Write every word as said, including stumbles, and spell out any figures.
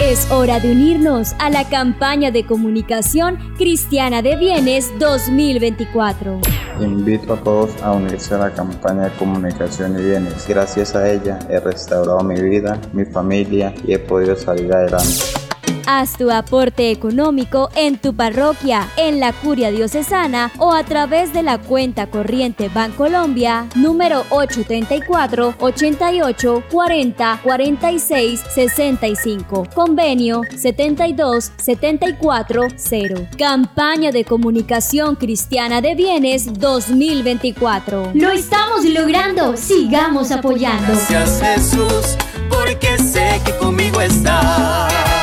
Es hora de unirnos a la campaña de comunicación cristiana de bienes dos mil veinticuatro. Invito a todos a unirse a la campaña de comunicación y bienes. Gracias a ella he restaurado mi vida, mi familia y he podido salir adelante. Haz tu aporte económico en tu parroquia, en la Curia Diocesana o a través de la cuenta corriente Bancolombia número ocho treinta y cuatro, ochenta y ocho, cuarenta, cuarenta y seis, sesenta y cinco, convenio setenta y dos, setenta y cuatro, cero. Campaña de comunicación cristiana de bienes dos mil veinticuatro. Lo estamos logrando, sigamos apoyando. Gracias Jesús, porque sé que conmigo estás.